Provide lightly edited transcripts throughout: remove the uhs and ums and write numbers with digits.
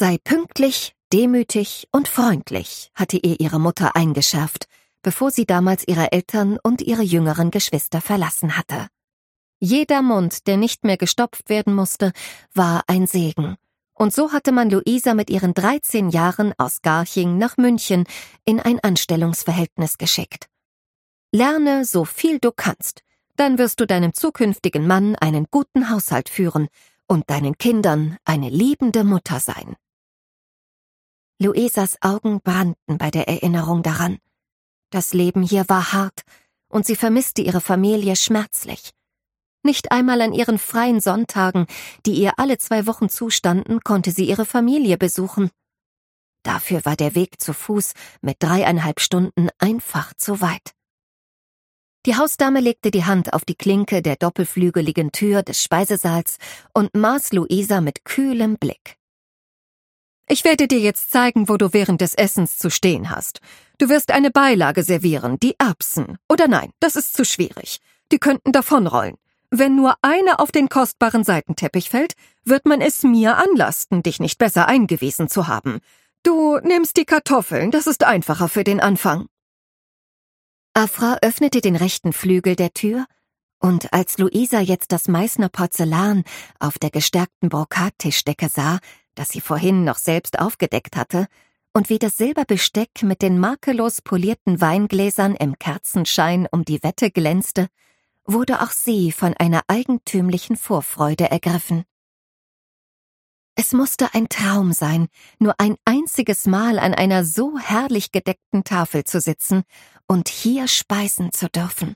Sei pünktlich, demütig und freundlich, hatte ihr ihre Mutter eingeschärft, bevor sie damals ihre Eltern und ihre jüngeren Geschwister verlassen hatte. Jeder Mund, der nicht mehr gestopft werden musste, war ein Segen. Und so hatte man Luisa mit ihren 13 Jahren aus Garching nach München in ein Anstellungsverhältnis geschickt. Lerne so viel du kannst, dann wirst du deinem zukünftigen Mann einen guten Haushalt führen und deinen Kindern eine liebende Mutter sein. Luisas Augen brannten bei der Erinnerung daran. Das Leben hier war hart und sie vermisste ihre Familie schmerzlich. Nicht einmal an ihren freien Sonntagen, die ihr alle 2 Wochen zustanden, konnte sie ihre Familie besuchen. Dafür war der Weg zu Fuß mit 3,5 Stunden einfach zu weit. Die Hausdame legte die Hand auf die Klinke der doppelflügeligen Tür des Speisesaals und maß Luisa mit kühlem Blick. »Ich werde dir jetzt zeigen, wo du während des Essens zu stehen hast. Du wirst eine Beilage servieren, die Erbsen. Oder nein, das ist zu schwierig. Die könnten davonrollen. Wenn nur eine auf den kostbaren Seitenteppich fällt, wird man es mir anlasten, dich nicht besser eingewiesen zu haben. Du nimmst die Kartoffeln, das ist einfacher für den Anfang.« Afra öffnete den rechten Flügel der Tür, und als Luisa jetzt das Meißner Porzellan auf der gestärkten Brokattischdecke sah, das sie vorhin noch selbst aufgedeckt hatte, und wie das Silberbesteck mit den makellos polierten Weingläsern im Kerzenschein um die Wette glänzte, wurde auch sie von einer eigentümlichen Vorfreude ergriffen. Es musste ein Traum sein, nur ein einziges Mal an einer so herrlich gedeckten Tafel zu sitzen und hier speisen zu dürfen.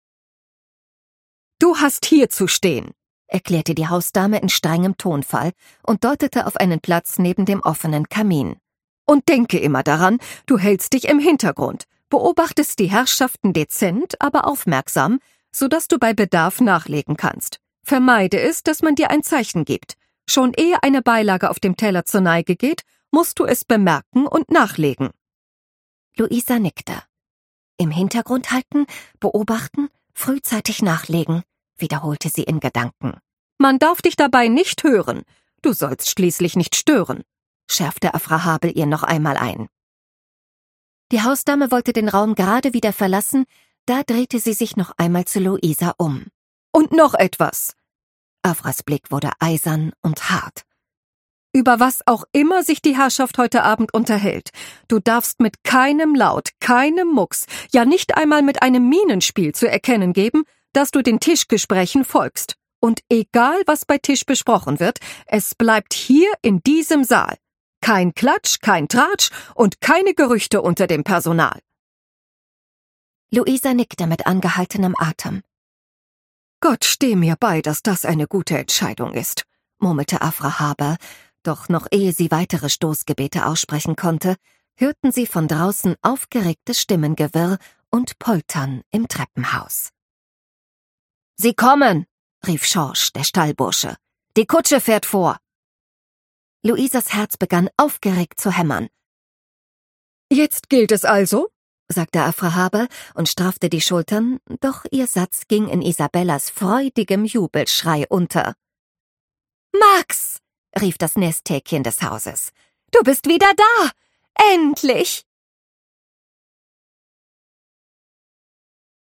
»Du hast hier zu stehen«, erklärte die Hausdame in strengem Tonfall und deutete auf einen Platz neben dem offenen Kamin. »Und denke immer daran, du hältst dich im Hintergrund, beobachtest die Herrschaften dezent, aber aufmerksam, sodass du bei Bedarf nachlegen kannst. Vermeide es, dass man dir ein Zeichen gibt. Schon ehe eine Beilage auf dem Teller zur Neige geht, musst du es bemerken und nachlegen.« Luisa nickte. »Im Hintergrund halten, beobachten, frühzeitig nachlegen«, wiederholte sie in Gedanken. »Man darf dich dabei nicht hören. Du sollst schließlich nicht stören«, schärfte Afra Habel ihr noch einmal ein. Die Hausdame wollte den Raum gerade wieder verlassen, da drehte sie sich noch einmal zu Luisa um. »Und noch etwas!« Afras Blick wurde eisern und hart. »Über was auch immer sich die Herrschaft heute Abend unterhält, du darfst mit keinem Laut, keinem Mucks, ja nicht einmal mit einem Mienenspiel zu erkennen geben, dass du den Tischgesprächen folgst. Und egal, was bei Tisch besprochen wird, es bleibt hier in diesem Saal. Kein Klatsch, kein Tratsch und keine Gerüchte unter dem Personal.« Luisa nickte mit angehaltenem Atem. »Gott steh mir bei, dass das eine gute Entscheidung ist«, murmelte Afra Haber, doch noch ehe sie weitere Stoßgebete aussprechen konnte, hörten sie von draußen aufgeregtes Stimmengewirr und Poltern im Treppenhaus. »Sie kommen«, rief Schorsch, der Stallbursche. »Die Kutsche fährt vor.« Luisas Herz begann aufgeregt zu hämmern. »Jetzt gilt es also?«, sagte Afra Haber und straffte die Schultern, doch ihr Satz ging in Isabellas freudigem Jubelschrei unter. »Max«, rief das Nesthäkchen des Hauses, »du bist wieder da! Endlich!«